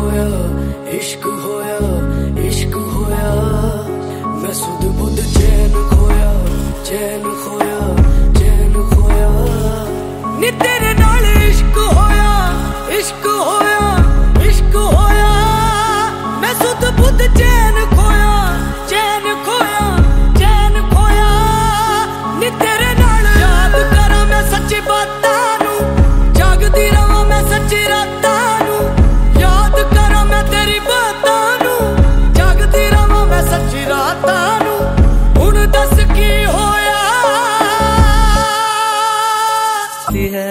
होया, इश्क होया, इश्क होया। मैं सुध बुध चैन खोया, चैन खोया, चैन खोया। नी तेरे नाल इश्क होया, इश्क होया, इश्क होया। मैं सुध बुध चैन खोया,